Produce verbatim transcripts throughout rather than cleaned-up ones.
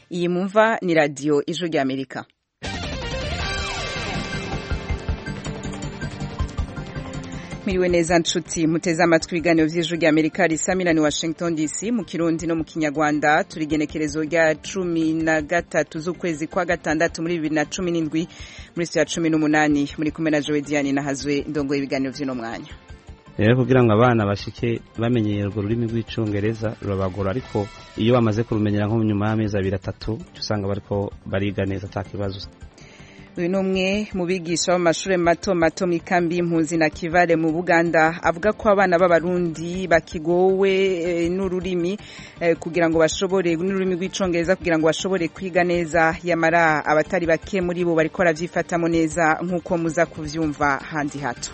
iyi mumva ni radio Ijwi ry'Amerika. Miriwe neza nshuti muteze amatwi ibiganiro vy'Ijwi ry'Amerika risamira ni Washington D C mu Kirundi no mu Kinyarwanda. Turi genekerezo rya cumi na gatatu z'ukwezi kwa gatandatu muri bibiri na cumi n'indwi muri siya cumi n'umunani muri kumwe na Joe Diane na Hazwe ndongoye ibiganiro vy'ino mwanya. Rero kugira ngo abana bashike bamenyeye urwo rurimi rw'icongereza rurabagora, ariko iyo bamaze kurumenyera nko nyuma y'amezi abiri atatu usanga bariko bariga neza atakibazo. Uyu numwe mu bigisha w'amashure mato mato mu kambi y'impunzi na Kivale mu Buganda avuga ko abana b'abarundi bakigowe e, n'ururimi e, kugira ngo bashobore n'ururimi rw'icongereza kugira ngo bashobore kwiga neza, yamara abatari bake muri bo bariko baravyifatamo neza nk'uko muza kuvyumva handi hato.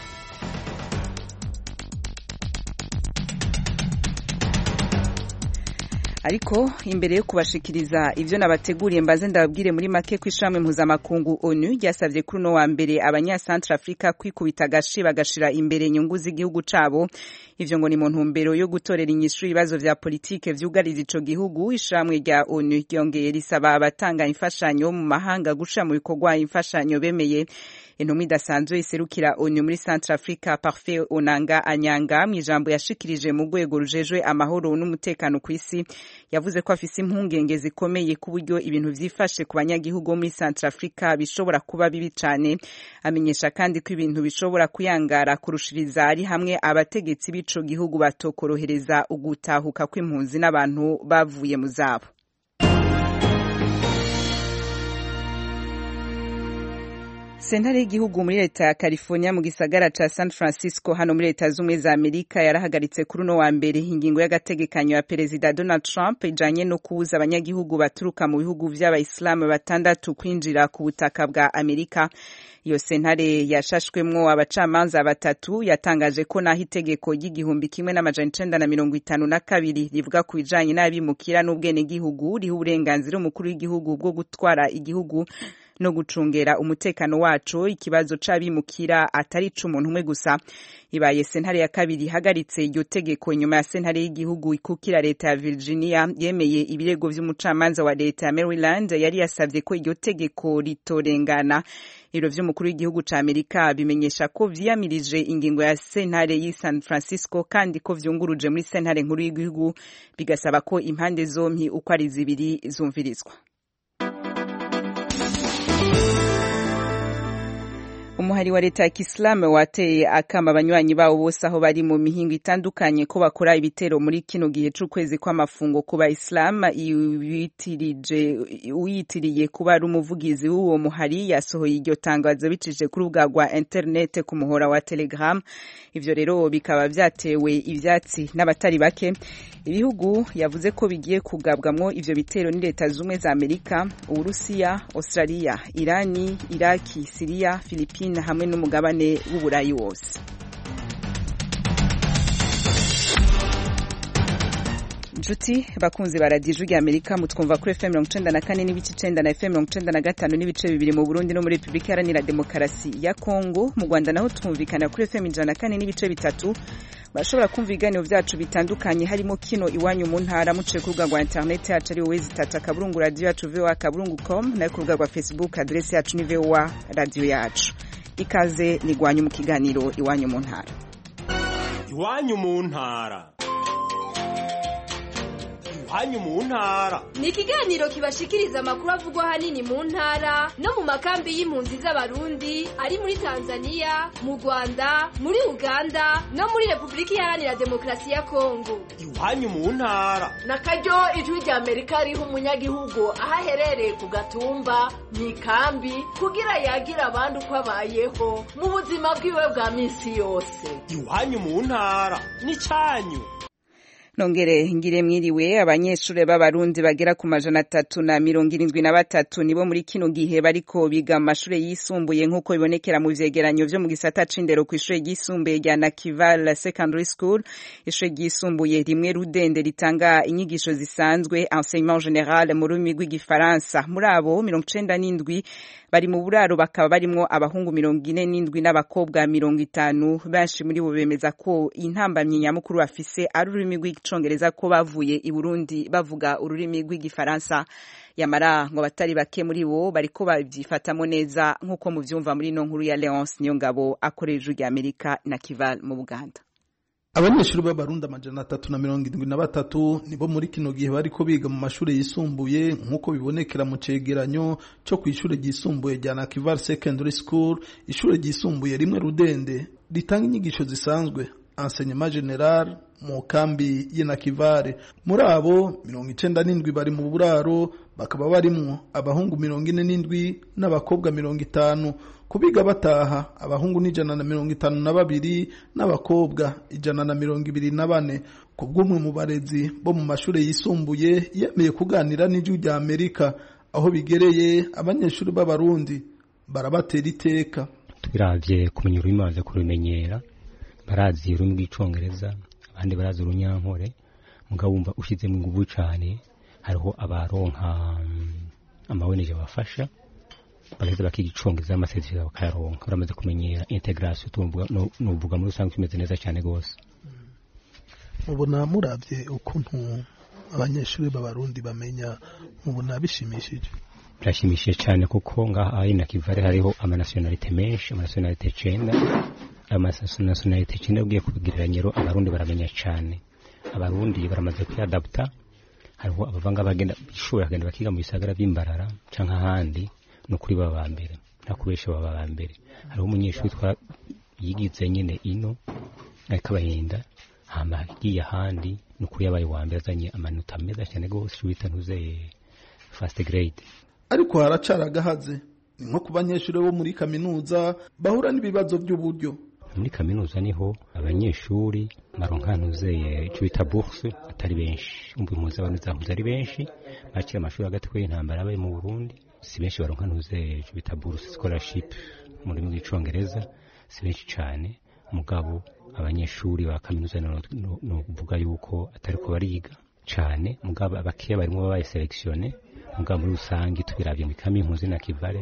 Ariko imbere yo kubashikiriza ivyo nabateguriye mbaze ndababwire muri make kw'ishamwe mpuzamakungu ONU ryasavye kuri no wa mbere abanya Central Africa kwikubita agashi bagashira imbere inyungu z'igihugu cabo. Ivyo ngo ni mu ntumbero yo gutorera inyishu ibibazo vya politike vyugarije ico gihugu. Ishamwe rya ONU ryongeye risaba abatanga imfashanyo mu mahanga gusha mu bikorwa imfashanyo bemeye. Intumwa idasanzwe iserukira ONU muri Central Africa Parfait Onanga Anyanga mw'ijambo yashikirije mu rwego rujejwe amahoro n'umutekano kw'isi yavuze ko afise impungenge zikomeye ku buryo ibintu vyifashe ku banyagihugu muri Central Africa bishobora kuba bibi cane. Amenyesha kandi ko ibintu bishobora kuyangara kurushiriza ari hamwe abategetsi b'ico gihugu batokorohereza ugutahuka kw'impunzi n'abantu bavuye mu zabo. Sentare y'igihugu muri leta ya California mu gisagara ca San Francisco hano muri leta z'umwe za Amerika yarahagaritse kuri no wa mbere ingingo y'agategekanyo ya Perezida Donald Trump ijanye no kubuza abanyagihugu baturuka mu bihugu vy'abayisilamu batandatu kwinjira ku butaka bwa Amerika. Iyo sentare yashashwemwo abacamanza batatu yatangaje ko naho itegeko ry'igihumbi kimwe n'amajana icenda na mirongo itanu na kabiri rivuga ku bijanye n'abimukira n'ubwene gihugu riha uburenganzira umukuru w'igihugu bwo gutwara igihugu no gucungera umutekano wacu, ikibazo c'abimukira atari c'umuntu umwe gusa. Ibaye sentare ya kabiri hagaritse iryo tegeko nyuma ya sentare y'igihugu ikukira leta ya Virginia yemeye ibirego vy'umucamanza wa leta ya Maryland yari yasavye ko iryo tegeko ritorengana. Ibiro vy'umukuru w'igihugu ca Amerika bimenyesha ko vyiyamirije ingingo ya sentare y'i San Francisco kandi ko vyunguruje muri sentare nkuru y'igihugu bigasaba ko impande zompi uko ari zibiri zumvirizwa. Umuhari wa leta ya Kiislamu wateye akama abanywanyi bawo bose aho bari mu mihingo itandukanye ko bakora ibitero muri kino gihe c'ukwezi kw'amafungo ku Baislam. Yitirije uyitiriye kuba ari umuvugizi w'uwo muhari yasohoye iryo tangazo bicishije kuri ubwa rwa internet ku muhora wa Telegram. Ivyo rero bikaba vyatewe ivyatsi n'abatari bake. Ibihugu yavuze ko bigiye kugabwamwo ivyo bitero ni leta z'umwe za Amerika, Urusiya, Australia, Irani, Iraki, Syria, Philippines hamwe n'umugabane w'Uburayi wose. Juti bakunzi baradiyo Ijwi ry'Amerika mutwumva kuri F M mirongo icenda na kane n'ibice icenda na F M mirongo icenda na gatanu n'ibice bibiri mu Burundi no muri Republika Iharanira Demokarasi ya Kongo. Mu Rwanda naho twumvikana kuri F M ijana na kane n'ibice bitatu. Bashobora kumva ibiganiro vyacu bitandukanye harimo kino iwanyu mu ntara muciye ku rubuga rwa internet yacu ari wezi tata kaburungu radio yacu voa kaburungu com na ku rubuga rwa Facebook adresse yacu ni voa radio yacu. Ikaze ni gwanyu mu kiganiro iwanyu mu ntara. Iwanyu mu ntara. Iwanyu mu ntara ni ikiganiro kibashikiriza amakuru avugwa hanini mu ntara no mu makambi y'impunzi z'abarundi ari muri Tanzania, mu Rwanda, muri Uganda no muri Republika Iharanira Demokarasi ya Kongo. Iwanyu mu ntara nakaryo Ijwi ry'Amerika riha umunyagihugu ahaherereye ku gatumba mu ikambi kugira yagira abandi uko abayeho mu buzima bwiwe bwa minsi yose. Iwanyu mu ntara ni canyu. Nongere ngire mwiriwe. Abanyeshure b'abarundi bagera ku majana atatu na mirongo irindwi na batatu nibo muri kino gihe bariko biga amashure yisumbuye nk'uko bibonekera mu vyegeranyo vyo mu gisata c'indero kw'ishure ryisumbuye rya Nakival Secondary School. Ishure ryisumbuye rimwe Rudende ritanga inyigisho zisanzwe enseignement général mu rurimi rw'igifaransa. Muri abo mirongo icenda n'indwi bari mu buraro, bakaba barimwo abahungu mirongo ine n'indwi n'abakobwa mirongo itanu. Benshi muri bo bemeza ko intambamyi nyamukuru bafise ari ururimi rw'igifaransa icongereza ko bavuye i Burundi bavuga ururimi rw'igifaransa yamara ngo batari bake muri bo bariko babyifatamo neza nk'uko muvyumva muri no nkuru ya Leonce Niyongabo akoreje rya Amerika na Kival mu Buganda. Abanyeshuri b'abarundi amajana atatu na mirongo indwi na batatu nibo muri kino gihe bariko biga mu mashuri yisumbuye nk'uko bibonekera mu cegeranyo cyo kw'ishure ryisumbuye rya Nakival Secondary School, ishure ryisumbuye rimwe Rudende ritanga inyigisho zisanzwe enseignement general mu kambi y'Inakivale. Muri abo mirongo icenda n'indwi bari mu buraro, bakaba barimwo abahungu mirongo ine n'indwi n'abakobwa mirongo itanu. Kubiga bataha abahungu n'ijana na mirongo itanu na babiri n'abakobwa ijana na mirongo ibiri na bane. Kubw'umwe mu barezi bo mu mashure yisumbuye yemeye kuganira n'ijwi rya Amerika, aho bigereye abanyeshuri b'abarundi barabatera iteka. Tubiravye kumenya ururimi baze kurumenyera, barazi ururimi rw'icongereza, abandi barazi urunyankore, mugabo wumva ushizemo inguvu cane, hariho abaronka amaweneje bafasha bageze bakiga icongereza amasezerano bakayaronka, baramaze kumenyera integration. Tumvuga n'uvuga muri rusange kimeze neza cyane gose. Mubona muravye ukuntu abanyeshuri b'abarundi bamenya, mubona bishimishije? Birashimishije cyane kuko ngaha ari Nakivale hariho ama nationalite menshi, ama nationalite icenda. Ama nationalite icenda ugiye kubigereranya rero abarundi baramenya cyane. Abarundi baramaze kwiadapta, hariho abavanga bagenda bishobora kugenda bakiga mu bisagara by'imbarara canke ahandi no kuri baba mbere, nakubesha baba mbere. Hariho umunyeshuri twa yigize nyene ino akabahinda hama igiye ahandi no kuri yabaye wa mbere azanye amanota meza cyane gose bitantuze first grade. Ariko haracaragahaze ni nko ku banyeshuri bo muri kaminuza bahura n'ibibazo by'uburyo. Muri kaminuza niho abanyeshuri maronkanuzeye icyo bita bourse atari benshi, umbi impuza abantu zahuze ari benshi, bakira amashuri hagati ko intambara abaye mu Burundi, si benshi baronkanuzeye icyo bita bourse scholarship mu rurimi rw'icongereza, si benshi cyane. Mugabo abanyeshuri ba kaminuza no kuvuga yuko atari ko bariga cyane, mugabo abakiya barimo babaye selectionné. Mugabo muri rusange tubiravye mu kami impuzi na Kivale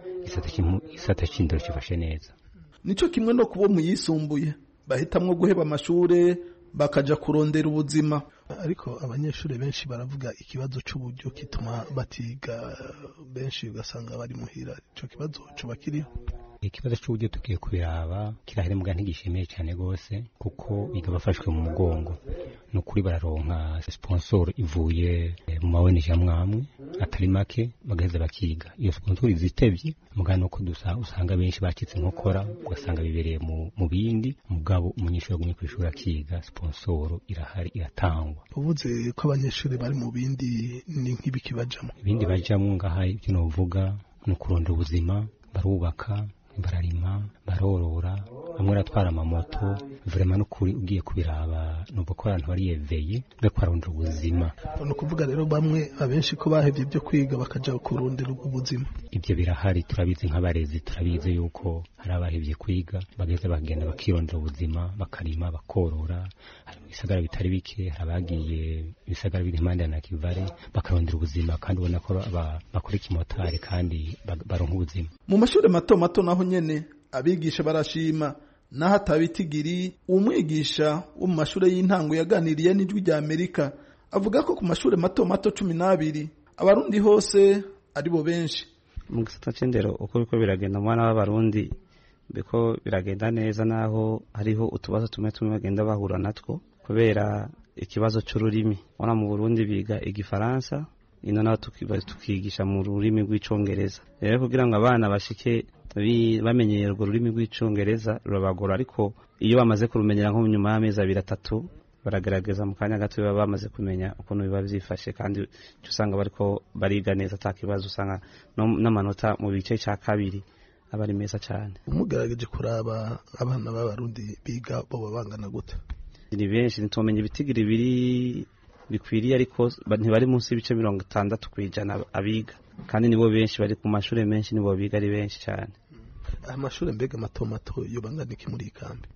isata cy'indero kifashe neza. Nico kimwe no kubo muyisumbuye bahitamwo guheba amashure bakaja kurondera ubuzima. Ariko abanyeshuri benshi baravuga ikibazo c'uburyo kituma batiga, benshi ugasanga bari muhira. Ico kibazo cyo bakiriho. Ikibazo cy'uburyo tugiye kubiraba kirahari mbwa ntigishimiye cyane gose kuko biga bafashwe mu mugongo. No kuri bararonka sponsor ivuye mu maweneje amwamwe atari make bagaheza bakiga. Iyo sponsor izitevye mugano ko dusa usanga benshi bakitse inkokora, ugasanga bibereye mu mu bindi, mugabo umunyeshuri agumye kwishura akiga, sponsor irahari iratangwa. Ubuze ko abanyeshuri bari mu bindi ni nk'ibiki bajamo. Ibindi bajamo ngaha ibyo no vuga no kurondera ubuzima, barubaka, bararima, barorora, bamwe ratwara amamoto. Vraiment no kuri ugiye kubiraba no bukora abantu bari yeveye no kwarondera ubuzima. No kuvuga rero bamwe abenshi ko bahevye byo kwiga bakaja kurondera ubuzima. Ibyo birahari, turabizi nk'abarezi, turabizi yuko hari abahevye kwiga bageze bagenda bakirondera ubuzima, bakarima, bakorora. Hari bisagara bitari bike, habagiye bisagara biri impande ya Nakivale bakarondera ubuzima, kandi ubona ko bakora ikimotari kandi baronka ubuzima. Mu mashuri mato mato naho nyene abigisha barashima, naho atabitigiri. Umwigisha wo mu mashuri y'intango yaganiriye n'ijwi rya Amerika avuga ko ku mashuri mato mato cumi n'abiri abarundi hose ari bo benshi. Mu gisata c'indero uko biko biragenda mu bana b'abarundi biko biragenda neza, naho hariho utubazo tumwe tumwe bagenda bahura natwo kubera ikibazo c'ururimi. Wana mu Burundi biga igifaransa, ino naho tukigisha mu rurimi rw'icongereza. Rero kugira ngo abana bashike bamenyera urwo rurimi rw'icongereza rurabagora, ariko iyo bamaze kurumenyera nko nyuma y'amezi abiri atatu baragerageza mu kanya gato baba bamaze kumenya ukuntu biba byifashe, kandi usanga bariko bariga neza atakibazo. Usanga n'amanota mu bice cya kabiri aba ari meza cyane. Umugerageje kuraba abana b'abarundi biga bo babangana gute? Ni benshi, nitumenye ibitigiri biri bikwiriye, ariko ntibari munsi y'ibice mirongo itandatu kwijana abiga, kandi nibo benshi bari ku mashuri menshi, nibo biga ari benshi cyane. Amashuri mbega mato mato yo bangana iki muri kambi?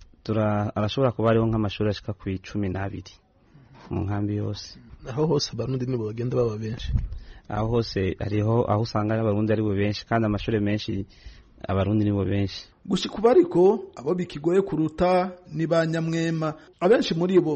Tura arashobora kuba ariho nk'amashuri ashika ku cumi n'abiri mu nkambi yose. Aho hose abarundi nibo bagenda baba benshi. Aho hose hariho aho usanga abarundi ari bo benshi, kandi amashuri menshi abarundi nibo benshi. Gushika ubu ariko abo bikigoye kuruta ni ba Nyamwema. Abenshi muri bo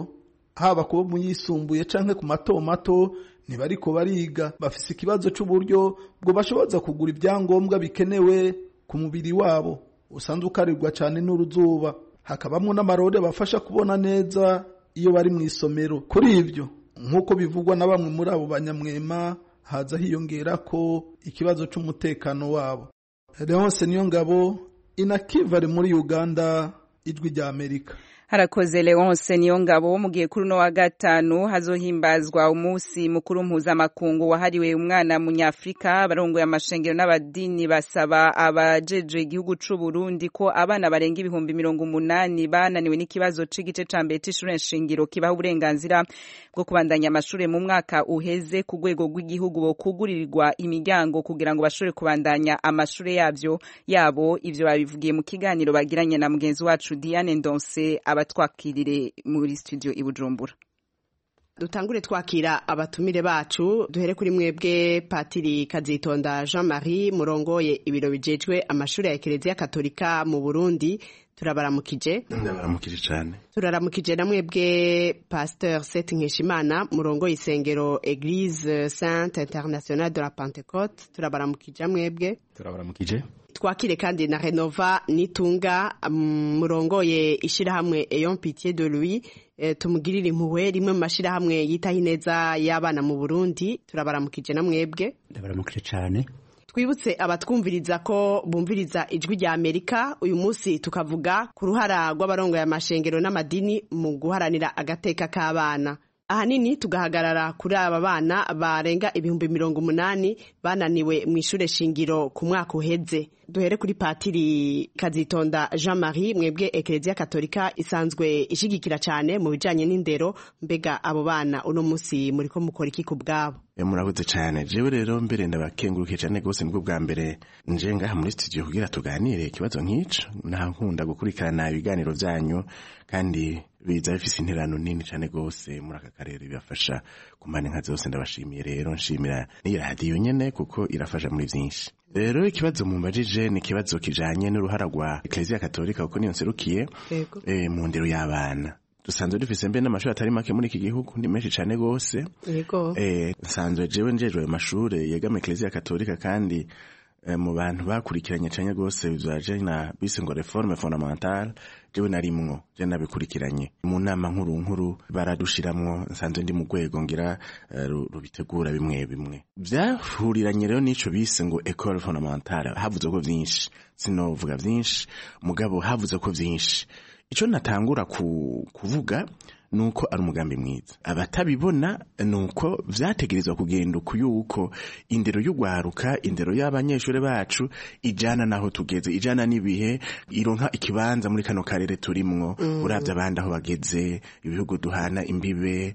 haba kubo mu yisumbuye canke ku mato mato ntibariko bariga, bafise ikibazo c'uburyo bwo bashoboza kugura ibyangombwa bikenewe ku mubiri wabo usanzwe ukarirwa cane n'uruzuba. Hakabamwo n'amarore bafasha kubona neza iyo bari mu isomero. Kuri ivyo nk'uko bivugwa na bamwe muri abo banyamwema, haza hiyongera ko ikibazo c'umutekano wabo. Leonce Niyongabo, Inakivare muri Uganda, Ijwi rya Amerika. Harakoze Leonce Niyongabo. Mu gihe kuri no wa gatanu hazohimbazwa umunsi mukuru mpuzamakungu wahariwe umwana munyafrika, abarongoye amashengero n'abadini basaba abajeje igihugu c'u Burundi ko abana barenga ibihumbi mirongo umunani bananiwe n'ikibazo c'igice ca mbere c'ishure nshingiro kibaha uburenganzira bwo kubandanya amashure mu mwaka uheze ku rwego rw'igihugu bo kugurirwa imiryango kugira ngo bashobore kubandanya amashure yavyo yabo. Ivyo babivugiye mu kiganiro bagiranye na mugenzi wacu Diane Ndonse abatwakirire muri studio i Bujumbura. Dutangure twakira abatumire bacu, duhere kuri mwebwe Patiri Kazitonda Jean-Marie murongoye ibiro bijejwe amashuri ya Ekereziya Katolika mu Burundi. Turabaramukije. Ndabaramukije cyane. Turaramukije na mwebwe Pasteur Seth Nkeshimana murongoye isengero Église Sainte Internationale de la Pentecôte. Turabaramukije mwebwe. Turabaramukije. Twakire kandi na Renova Nitunga murongoye ishirahamwe Eyon Pitié de Louis. E, tumugirira impuhwe rimwe mu mashirahamwe yitaho ineza y'abana mu Burundi. Turabaramukije na mwebwe. Ndabaramukije cyane. Twibutse abatwumviriza ko bumviriza Ijwi rya Amerika. Uyu munsi tukavuga ku ruhara rw'abarongoye amashengero n'amadini mu guharanira agateka k'abana. Ahanini tugahagarara kuri aba bana barenga ibihumbi mirongo umunani bananiwe mu ishure shingiro ku mwaka uheze. Duhere kuri Patiri Kazitonda Jean-Marie, mwebwe Ekereziya Katolika isanzwe ishigikira cyane mu bijanye n'indero, mbega abo bana uno munsi muriko mukora iki ku bwabo? E, murakoze cyane. Jewe rero mbere ndabakengurukiye cyane gose nibwo bwa mbere nje ngaha muri studio kugira tuganire ikibazo nk'ico. Nta nkunda gukurikirana ibiganiro byanyu kandi biza bifise interano nini cyane gose muri aka karere bibafasha kumana nka zose. Ndabashimiye rero, nshimira ni radio nyene kuko irafasha muri byinshi. Rero ikibazo mumbajije ni kibazo kijanye n'uruhara rwa Ekereziya Katolika kuko niyo nserukiye e, mu ndero y'abana. Dusanzwe dufise mbe n'amashuri atari make muri iki gihugu, ni menshi cyane gose. Yego. Eh sanzwe jewe njejwe amashure yegama Ekereziya Katolika kandi e, mu bantu bakurikiranye cyane gose bizaje na bise ngo reforme fondamentale, jewe narimwo je nabikurikiranye mu nama nkuru nkuru baradushiramwo. Nsanzwe ndi mu rwego ngira uh, rubitegura bimwe bimwe byahuriranye rero nico bise ngo école fondamentale. Havuze ko vyinshi, sinovuga vyinshi mugabo havuze ko vyinshi. Ico natangura ku, kuvuga nuko ari umugambi mwiza. Abatabibona nuko vyategerezwa kugenda uko yuko indero y'ugwaruka, indero y'abanyeshure bacu ijana naho tugeze, ijana nibihe, ironka ikibanza muri kano karere turimwo. Mm. Uravye abandi aho bageze, ibihugu duhana imbibe,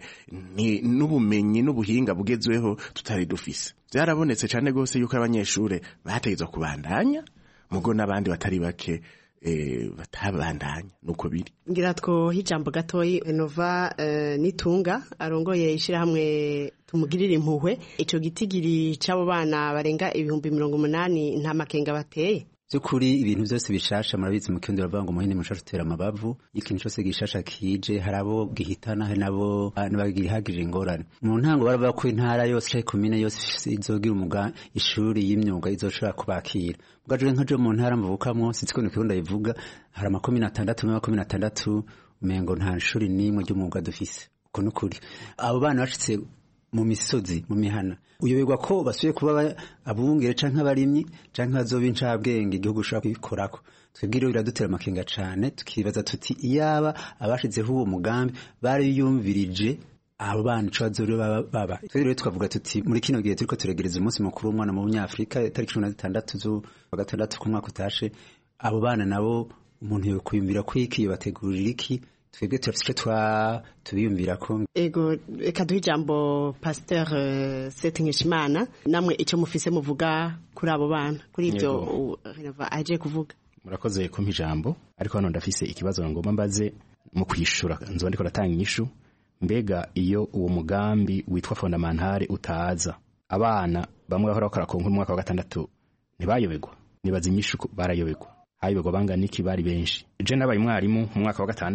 n'ubumenyi n'ubuhinga bugezweho tutari dufise. Vyarabonetse cyane gose yuko abanyeshure bategerezwa kubandanya, mugo n'abandi batari bake eh batabandanya nuko biri. Ngira two hijambo gatoyi Renova uh, Nitunga arongoye ishirahamwe tumugirira impuhwe. Ico gitigiri c'abo bana barenga ibihumbi mirongo umunani nta makenga bateye. Byukuri ibintu byose bishasha murabizi mu kirundi bavuga ngo muhinde mushasha utera amabavu. Ikintu cyose gishasha kije harabo gihitana hari nabo nabagihagije ingorane. Mu ntango baravuga ko intara yose cyo komine yose izogira umuga ishuri y'imyuga izoshobora kubakira. Bwaje nkaje mu ntara mvukamwo sitsiko no kirundi yivuga hari amakomine atandatu n'amakomine atandatu umengo nta shuri nimwe ry'umwuga dufise. Uko nukuri abo bana bashitse mu misozi mu mihana uyoberwa ko basuye kuba abungere canke abarimyi canke bazoba incabwenge igihugu ushaka kubikorako. Twebwire biradutera amakenga cane, tukibaza tuti iyaba abashizeho uwo mugambi bari yumvirije abo bana ico bazore baba. Twebwire tukavuga tuti muri kino gihe turiko turegereza umunsi mukuru w'umwana mu Nyafrika tariki cumi na zitandatu zo gatandatu ku mwaka utashe, abo bana nabo umuntu yo kwiyumvira kwiki bategurira iki. Twebwe turafise twa tubiyumvira ko. Ego eka duha ijambo Pasteur uh, Seth Nkeshimana, namwe ico mufise muvuga kuri abo bana kuri ivyo Renova aje kuvuga. Murakoze kumpa ijambo, ariko hano ndafise ikibazo ngomba mbaze mu kwishura. Nzo ndiko ratanga inyishu. Mbega iyo uwo mugambi witwa fondamentale utaza, abana bamwe bahora bakora konko mu mwaka wa gatandatu ntibayobegwa? Nibaza inyishu barayobegwa. Hayobegwa bangana iki? Bari benshi. Je nabaye mwarimu mu mwaka wa gatandatu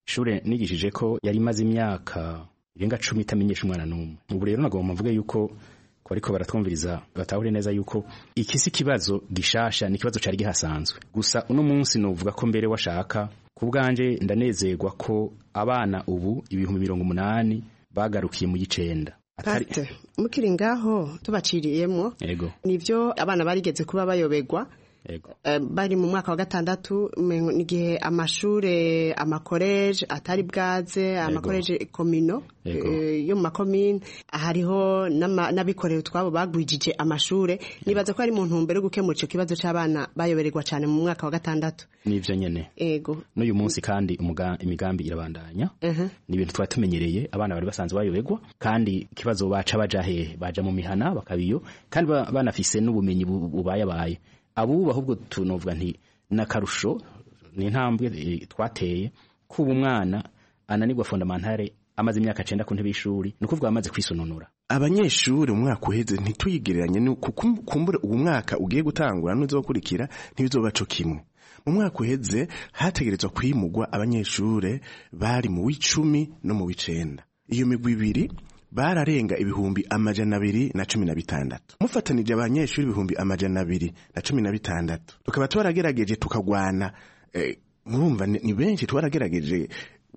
ishure nigishije ko yari imaze imyaka irenga cumi itamenyesha umwana n'umwe. Ubu rero nagomba mvuge yuko ko ariko baratwumviriza batahure neza yuko iki si kibazo gishasha, ni kibazo cari gihasanzwe. Gusa uno munsi novuga ko mbere washaka ku bwanje ndanezerwa ko abana ubu ibihumbi mirongo umunani bagarukiye mu gicenda. Ate mukiri ngaho tubaciriyemo nivyo abana barigeze kuba bayobegwa Uh, bari mu mwaka wa gatandatu nigihe amashure amakoleje atari bwaze amakoleje komino uh, yo mu makomine hariho n'abikorera twabo bagwijije amashure nibaza ko ari mu ntumbero gukemura ico kibazo c'abana bayobererwa cyane mu mwaka wa gatandatu. Nivyo nyene ego n'uyu munsi kandi imigambi irabandanya uh -huh. ni ibintu twa tumenyereye abana bari basanzwe bayoberwa kandi kibazo baca baja hehe baja mu mihana bakabiyo kandi banafise n'ubumenyi bubayabaye abuba ahubwo tunovuga nti nakarusho ni ntambwe twateye kuba umwana ananirwa fondamentale amaze imyaka cenda ku ntebe y'ishuri nukuvuga amaze kwisononora. Abanyeshuri mu mwaka uheze ntituyigereranye nuko kumbure uwo mwaka ugiye gutangura n'uzokurikira ntibizobaco kimwe. Mu mwaka uheze hategerezwa kwimugwa abanyeshuri bari mu w'icumi no mu w'icenda. Iyo migwi ibiri bararenga ibihumbi amajana abiri na cumi na bitandatu mufatanije abanyeshuri ibihumbi amajana abiri na cumi na bitandatu tukaba twaragerageje tukagwana eh, murumva ni benshi twaragerageje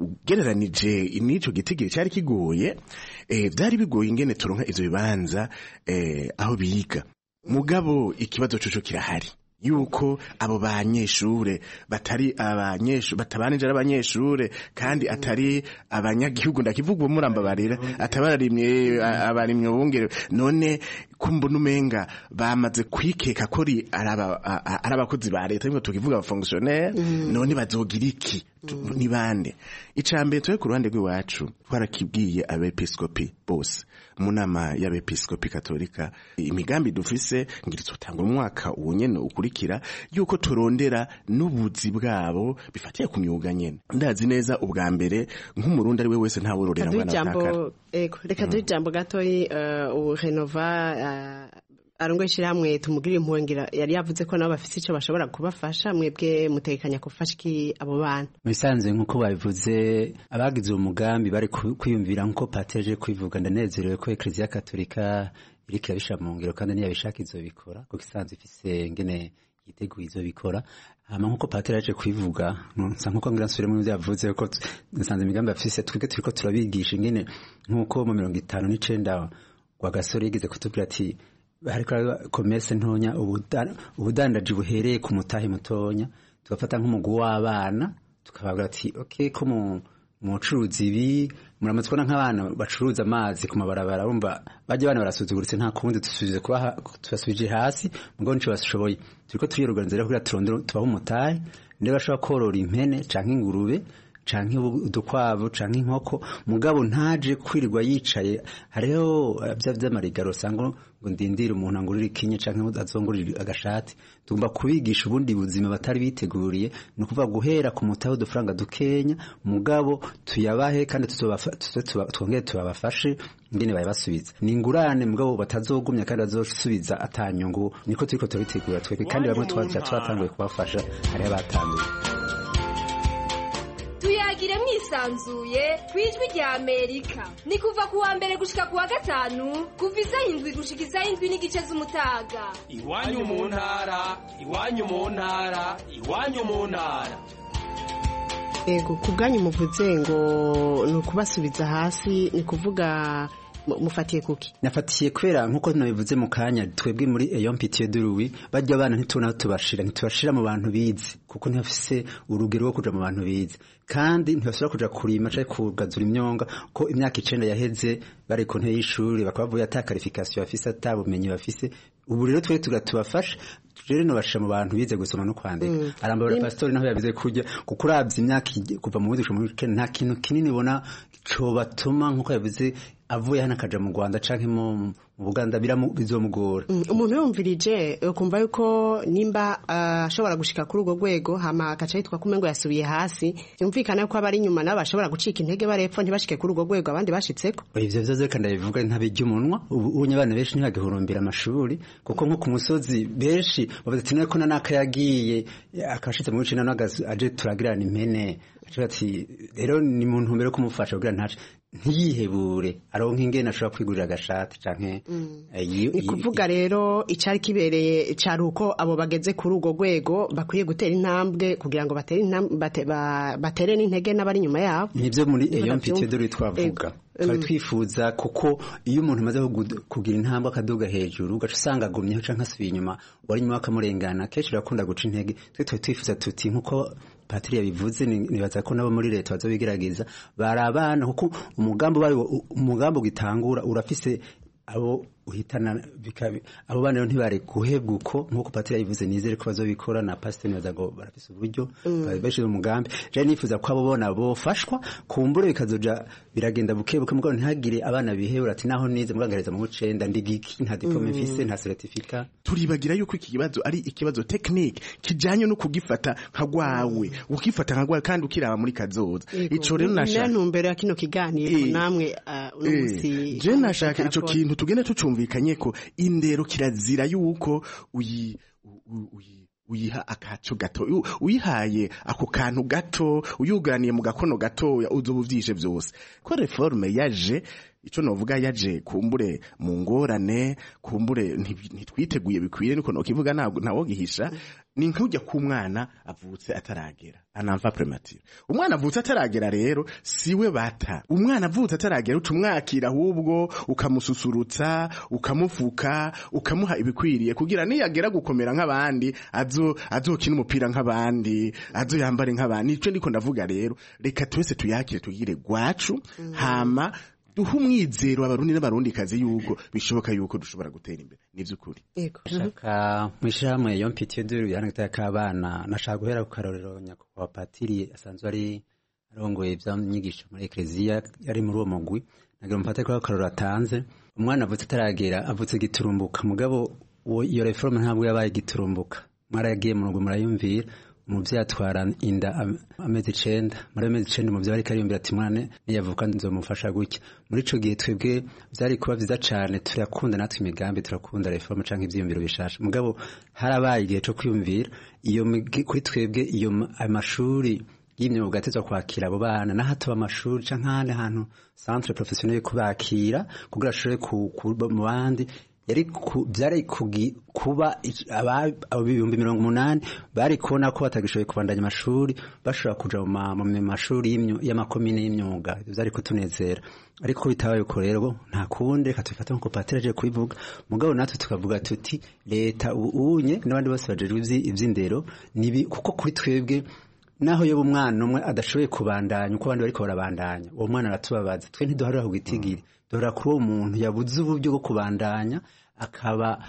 ugereranije n'ico gitigiri cyari kigoye eh, byari bigoye ingene turonka ivyo bibanza eh, aho biga mugabo ikibazo coco kirahari yuko abo banyeshure batari abanyeshure batabanije abanyeshure kandi atari abanyagihugu ndakivuga umuramba barira atabarimye abarimye bongere none kumbona umenga bamaze kwikeka ko ari arabakozi ba leta ngo tukivuga aba fonctionnaire mm. none bazogira iki mm. ni bande icambere twe ku ruhande rw'iwacu twarakibwiye abepiskopi bose mu nama y'abepiskopi katolika imigambi dufise ngiri tutanga umwaka uwo nyene ukurikira yuko turondera n'ubuzi bwabo bifatiye ku myuga nyene ndazi neza ubwa mbere nk'umurundi ari we wese nta wororera ngo nakaka eko reka mm. dujambo gatoyi uh, u renova uh, arongo ishiramwe tumugirira impuwengira yari yavuze ko nabo bafite ico bashobora kubafasha mwebwe mutekanya kufasha iki abo bana bisanzwe nkuko babivuze abagize umugambi bari kwiyumvira nko pateje kwivuga ndanezerewe ko Ecclesia Katolika iriko yabisha mu ngiro kandi niyo yabishaka izobikora kuko isanzwe ifise ngene yiteguye izobikora hama nkuko pateje aje kwivuga nsa nkuko ngira nsubire mu byo yavuze ko nsanze imigambi afise twige turiko turabigisha ngene nkuko mu mirongo itanu n'icenda kwa gasore yigeze kutubwira ati hariko commerce ntonya ubudandaji buhereye ku mutahe mutonya tugafata nk'umugu w'abana tukababwira ati okay ko mu mucuruzi ibi muramaze kubona nk'abana bacuruza amazi ku mabarabara urumva baje bana barasuzuguritse nta kundi dusubize kuba tubasubije hasi mugo nico bashoboye turiko turiyoruganizera kugira turondera tubaho umutahe ndebe bashobora korora impene canke ingurube canke udukwavu canke inkoko mugabo ntaje kwirirwa yicaye hariho bya by'amarigaro sango ngo ndindira umuntu angurira ikinye canke azongurira agashati tugomba kubigisha ubundi buzima batari biteguriye no kuva guhera ku mutaho dufaranga dukenya mugabo tuyabahe kandi twongere tubafashe ngene bayabasubiza ni ingurane mugabo batazogumya kandi azosubiza atanyungu niko turiko turabitegura tweke kandi bamwe twaza twatanguye kubafasha hari abatanguye tuyagire mwisanzuye kwijwi rya Amerika ni kuva kuwa mbere gushika kuwa gatanu kuva isaha indwi gushika isaha indwi n'igice z'umutaga iwanyu mu ntara iwanyu mu ntara iwanyu mu ntara ego kubwanyu muvuze ngo ni ukubasubiza hasi ni kuvuga mufatiye kuki nafatiye kwera nkuko nabivuze mu kanya twebwe muri Eyon Pitié de Louis bajya abana ntituna tubashira ntitubashira mu bantu bize kuko ntafise urugero rwo kuja mu bantu bize kandi ntibasubira kuja kurima cyangwa kugazura imyonga ko imyaka icenda yaheze bari ku ntebe y'ishuri bakabavuye ata qualification bafise atabumenyi bafise ubu rero twe tugatubafasha rero no basha mu bantu bize gusoma no kwandika mm. arambara mm. pastor naho yabize kujya kukuravya imyaka kuva mu wizisho mu nta kintu kinini bona cyo batuma nkuko yabize avuye hana kaja mu Rwanda canke mu Buganda bizomugora umuntu mm. yumvirije ukumva yuko nimba ashobora uh, gushika kuri ugo rwego hama akaca yitwa kumengo yasubiye hasi yumvikana ko abari nyuma nabo bashobora gucika intege barepfo ntibashike kuri ugo rwego abandi bashitseko ivyo vyo kandi bivuga ntabijya umunwa ubunye abana benshi ntibagihurumbira amashuri kuko nko ku musozi benshi bavuze ati nako nanaka yagiye akashitse mu bicina n'agazi aje turagirana impene ati rero ni mu ntumbero kumufasha kugira ntace ntiyihebure aronka ingene ashobora kwigurira agashati canke ni kuvuga rero icari kibereye cari uko abo bageze kuri urwo rwego bakwiye gutera intambwe kugira ngo batere batere n'intege n'abari inyuma yabo nivyo muri iyo mpitiye dore twavuga twari twifuza kuko iyo umuntu amaze kugira intambwe akaduga hejuru ugaca usanga agumyeho canke asubiye inyuma wari inyuma akamurengana kenshi urakunda guca intege twe twari twifuza tuti nkuko Patri yabivuze nibaza ko nabo muri leta bazobigerageza barabana kuko umugambo bari umugambo gitangura urafise abo uhitana bikabi abo bana ntibare guhebwa uko nkuko Patri yabivuze nizere ko bazobikora na pastor nibaza ngo barafise uburyo babeshe umugambi je nifuza ko abo bona bofashwa kumbure bikazoja biragenda bukebuke mugabo ntihagire abana bihebura ati naho nize mugangereza mu bucenda ndigiki nta diplome mfise nta certificat turibagira yuko iki kibazo ari ikibazo technique kijanye no kugifata nka gwawe ukifata nka gwawe kandi ukiraba muri kazoza ico rero nashaka ntumbero ya kino kiganiro namwe uno musi je nashaka ico kintu tugende tucumvikanye ko indero kirazira yuko uyi uyi uyiha akaco gato uyihaye ako kantu gato uyuganiye mu gakono gato uzobuvyishe byose ko reforme yaje ico novuga yaje kumbure mu ngorane kumbure ntitwiteguye bikwiye niko no kivuga ntabwo ntawo gihisha ni nkujya ku mwana avutse ataragera anamva premature umwana avutse ataragera rero siwe bata umwana avutse ataragera uca umwakira ahubwo ukamususurutsa ukamufuka ukamuha ibikwiriye kugira niyagera gukomera nk'abandi azo azokina umupira nk'abandi azo yambare nk'abandi nico ndiko ndavuga rero reka twese tuyakire tugire gwacu mm. hama duha umwizero abarundi n'abarundi kazi yuko bishoboka yuko dushobora gutera imbere nivy'ukuri yego shaka mwishamwe yo mpitiye duru yanagita kabana nashaka guhera ku karorero nyakubahwa Patiri asanzwe ari arongoye ivy'inyigisho muri Ecclesia yari muri uwo mugwi nagira mfate ko akarorero atanze umwana avutse ataragera avutse giturumbuka mugabo iyo reforme ntabwo yabaye giturumbuka mwaragiye mu rugo murayumvira umuvyeyi atwara inda amezi icenda muri amezi icenda umuvyeyi ariko ariyumvira ati mwana niyavuka nzomufasha gutya muri ico gihe twebwe vyari kuba vyiza cane turakunda natwe imigambi turakunda reforme canke ivyiyumviro bishasha mugabo harabaye igihe co kwiyumvira iyo kuri twebwe iyo amashuri y'imyuga atezwa kwakira abo bana na hato amashuri canke ahandi hantu centre professionnel kubakira kugira ashobore kuba mu bandi yari byari kuba ibihumbi mirongo umunani bari kubona ko batagishoboye kubandanya amashuri bashobora kuja mu mashuri y'amakomine y'imyuga byari kutunezera ariko bitabaye uko rero nta kundi reka tubifata nko Patiri aje kubivuga mugabo natwe tukavuga tuti leta ubunye n'abandi bose bajejwe ivy'indero nibi kuko kuri twebwe naho yoba umwana umwe adashoboye kubandanya uko abandi bariko barabandanya uwo mwana aratubabaza twe ntiduharira ku gitigiri dora kuri uwo muntu yabuze uburyo bwo kubandanya akaba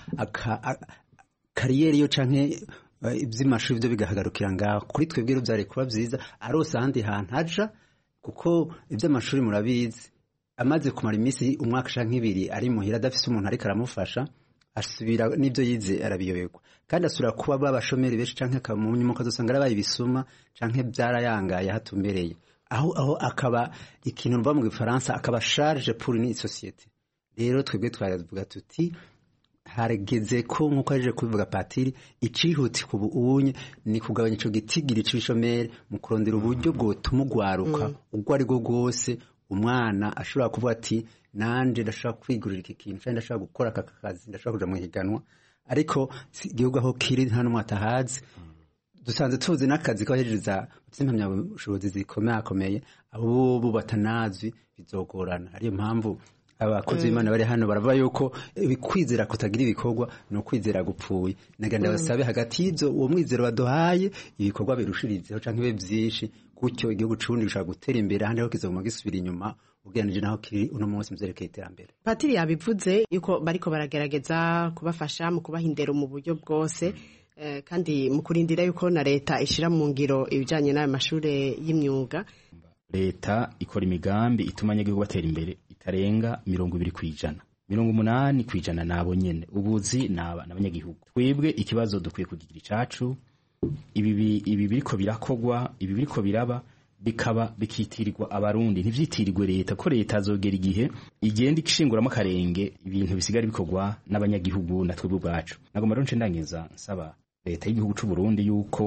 kariyeri yo canke ivy'amashuri byo bigahagarukira ngaho kuri twebwe rero byari kuba vyiza arose ahandi hantu aja kuko ivy'amashuri murabizi amaze kumara iminsi umwaka canke ibiri ari muhira adafise umuntu ariko aramufasha asubira n'ibyo yize arabiyoberwa kandi asubira kuba babashomeri benshi canke akamunyuma kazosanga arabaye ibisuma canke byarayangaye hatumbereye aho aho akaba ikintu mva mu Gifaransa akaba charge pour une société rero twebwe twavuga tuti harageze ko nkuko aje kubivuga Patiri icihuti ku buunye ni kugabanya ico gitigiri c'ibishomeri mu kurondera uburyo bwo tumugwaruka mm. ubwo ari go gose umwana ashobora kuvuga ati nanje ndashaka kwigurira iki kintu cyangwa ndashaka gukora aka kazi ndashaka kuja mu higanwa ariko igihugu aho kiri nta numwe atahazi dusanze tuzi n'akazi kabahereza impamya bushobozi zikomeye akomeye abo bo batanazwi bizogorana ariyo mpamvu abakozi b'Imana bari hano baravuga yuko bikwizera kutagira ibikorwa no kwizera gupfuye naganda basabe hagati y'ibyo uwo mwizero baduhaye ibikorwa birushirizeho canke bibe byinshi gutyo igihugu cundi gishaka gutera imbere handi ho kizoguma gisubira inyuma ugereranije naho kiri uno munsi muzereke iterambere. Patiri yabivuze yuko bariko baragerageza kubafasha mu kubahindera mu buryo bwose eh, kandi mu kurindira yuko na leta ishira mu ngiro ibijanye n'ayo mashure y'imyuga. Leta ikora imigambi ituma abanyagihugu batera imbere itarenga mirongo ibiri kwijana mirongo umunani kwijana nabo nyene ubuzi naba n'abanyagihugu. Twebwe ikibazo dukwiye kugira icacu ibi ibi biriko birakogwa ibi biriko biraba bikaba bikitirirwa abarundi ntivyitirirwe leta ko leta azogera igihe igenda ikishinguramo akarenge ibintu bisigara bikogwa n'abanyagihugu na twebwe bwacu. Nagomba ronce ndangiza nsaba leta y'igihugu c'u Burundi yuko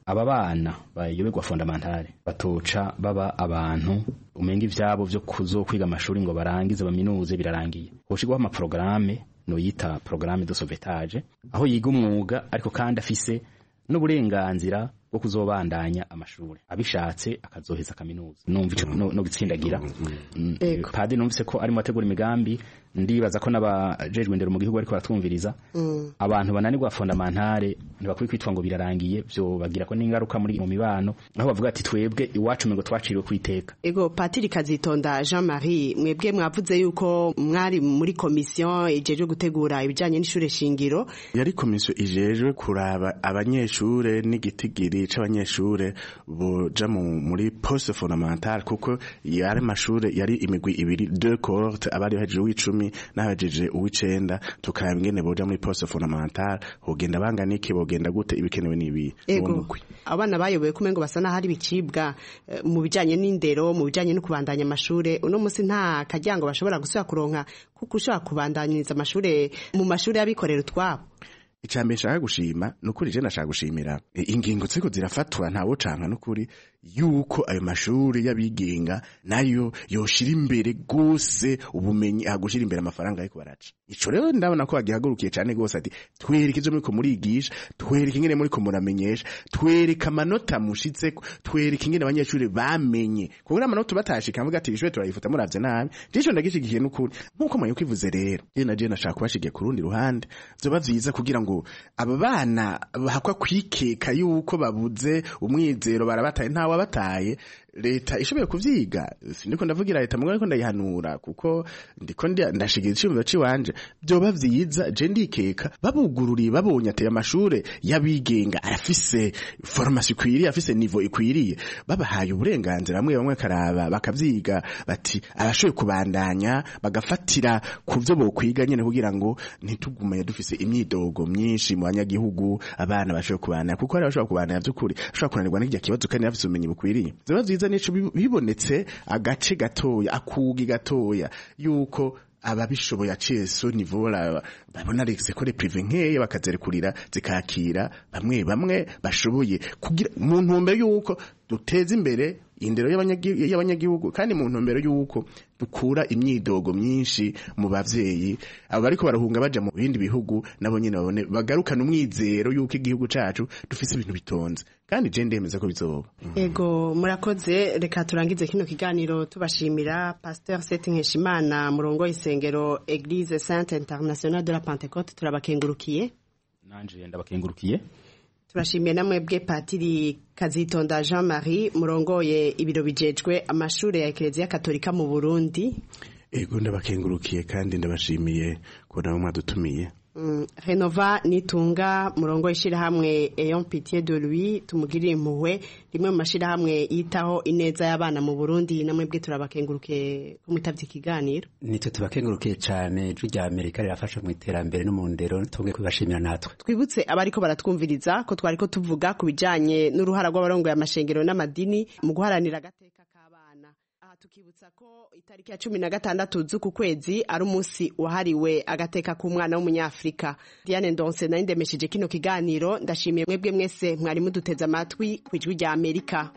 aba bana bayoberwa fondamentale batoca baba abantu umenga ivyabo vyo kuzokwiga amashuri ngo barangize baminuze birarangiye hoshigwaho ama programme no yita programme de sauvetage aho yiga umwuga ariko kandi afise n'uburenganzira bwo kuzobandanya amashuri abishatse akazoheza kaminuza numva ico no, no gitsindagira mm. Padi numvise ko ari mategura imigambi ndibaza ko n'abajejwe ndero mu gihugu ariko baratwumviriza mm. abantu bananirwa fondamentale ntibakwiye kwitwa ngo birarangiye byo bagira ko n'ingaruka muri mu mibano aho bavuga ati twebwe iwacu ngo twaciriwe kwiteka. Ego Patiri Kazitonda Jean Marie mwebwe mwavuze yuko mwari muri commission ijeje gutegura ibijanye n'ishure shingiro. Yari commission ijeje kuraba abanyeshure n'igitigiri c'abanyeshure boja muri poste fondamentale kuko yari mashure yari imigwi ibiri deux cohortes abari hejuru w'icumi n'abajeje uw'icenda tukaraba ingene boja muri poste fondamentale hogenda bangana iki bogenda gute ibikenewe n'ibi. Ego abana bayoboye kumengo basana hari bicibwa uh, mu bijanye n'indero mu bijanye no kubandanya amashure uno musi nta kajyango bashobora gusubira kuronka kuko ushaka kubandanyiriza amashure mu mashure y'abikorera utwabo. Icambe nshaka gushima nukuri je nashaka gushimira e, ingingo ziko zirafatwa ntawo canka nukuri yuko ayo mashuri y'abigenga nayo yoshira imbere gose ubumenyi agushira imbere amafaranga ariko baraca. Ico rero ndabona ko agihagurukiye cyane gose ati twereke ivyo muriko murigisha twereke ingene muriko muramenyesha twereke amanota mushitse twereke ingene abanyeshuri bamenye kuko amanota batashika mvuga ati bishwe turayifuta muravye nabi jico ndagishigikiye nukuri nkuko mwayo kwivuze rero je na je nashaka kubashigiye ku rundi ruhande vyoba vyiza kugira ngo aba bana bahakwa kwikeka yuko babuze umwizero barabataye nta wabataye leta ishoboye kuvyiga sindiko ndavugira leta mugabo ariko ndayihanura kuko ndiko ndashigira icyo ciwanje byoba vyiza je ndikeka babugururiye babonye ateye amashure yabigenga arafise formation ikwiriye afise niveau ikwiriye babahaye uburenganzira bamwe bamwe karaba bakavyiga bati arashoboye kubandanya bagafatira kuvyo bokwiga nyene kugira ngo ntitugume dufise imyidogo myinshi mu banyagihugu abana bashoboye kubandanya kuko ari bashobora kubandanya by'ukuri ashobora kunanirwa n'irya kibazo kandi afise ubumenyi bukwiriye byoba vyiza nico bibonetse agace gatoya akugi gatoya yuko ababishoboye aciye so niveau babona rexé ko privé nkeya bakazerekurira zikakira bamwe bamwe bashoboye kugira mu ntumbero yuko duteza imbere indero y'abanyagihugu kandi mu ntumbero yuko dukura imyidogo myinshi mu bavyeyi abo bariko barahunga baja mu bindi bihugu nabo nyene babone bagarukana umwizero yuko igihugu cacu dufise ibintu bitonze kandi je ndemeza ko bizoba. Ego murakoze reka turangize kino kiganiro tubashimira Pasteur Seth Nkeshimana murongo isengero Église Sainte Internationale de la Pentecôte turabakengurukiye. Nanje ndabakengurukiye. Turashimiye namwe bwe Patiri Kazitonda Jean Marie murongoye ibiro bijejwe amashure ya Eklezia Katolika mu Burundi. Ego ndabakengurukiye kandi ndabashimiye ko nawe mwadutumiye. Mm, Renova Nitunga murongo ishira hamwe Eyon Pitié de lui tumugirire impuhwe rimwe mu mashira hamwe yitaho ineza y'abana mu Burundi namwe bwe turabakenguruke kumutavye ikiganiro. Nitwe tubakengurukiye cyane ijwi rya Amerika rirafasha mu iterambere no mu ndero tubwe kubashimira natwe. Twibutse abariko baratwumviriza ko twariko tuvuga kubijanye n'uruhara rw'abarongo y'amashengero n'amadini mu guharanira agateka k'abana. Aha tukibutsa ko itariki ya cumi na gatandatu z'uku kwezi ari umunsi wahariwe agateka k'umwana w'umunyafrika. Diane Ndonse nari ndemesheje kino kiganiro ndashimiye mwebwe mwese mwari muduteze amatwi kwijwi rya Amerika.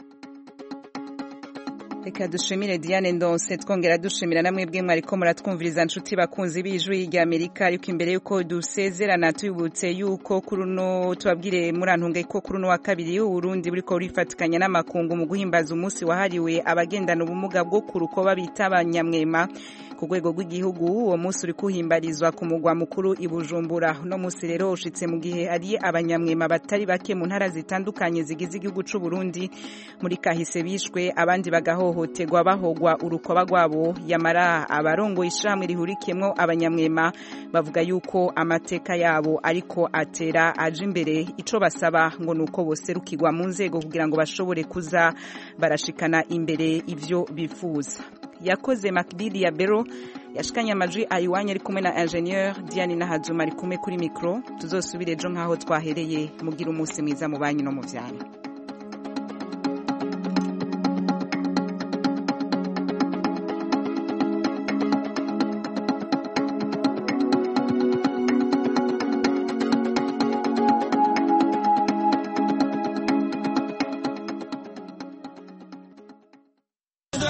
Reka dushimire Diane Ndonse twongera dushimira namwe bwe mwariko muratwumviriza nshuti bakunzi b'ijwi rya Amerika ariko imbere yuko dusezerana tubutse yuko kuruno tubabwire murantunge ko kuruno wa kabiri Burundi buriko urifatikanya n'amakungu mu guhimbaza umunsi wahariwe abagendana ubumuga bwo kuruko babita abanyamwema ku rwego rw'igihugu uwo munsi uri kuhimbarizwa ku mugwa mukuru i Bujumbura no munsi rero ushitse mu gihe ari abanyamwema batari bake mu ntara zitandukanye zigize igihugu c'u Burundi muri kahise bishwe abandi bagahohoterwa bahogwa urukoba rwabo yamara abarongo ishamwe rihurikiyemwo abanyamwema bavuga yuko amateka yabo ariko atera aje imbere ico basaba ngo nuko boserukirwa mu nzego kugira ngo bashobore kuza barashikana imbere ivyo bifuza. Yakoze Makdili ya Bero yashikanye amajwi ayiwanye ari kumwe na ingenieur Diane Nahazuma ari kumwe kuri micro tuzosubire ejo nkaho twahereye mugira umunsi mwiza mu banyu no mu vyanyu.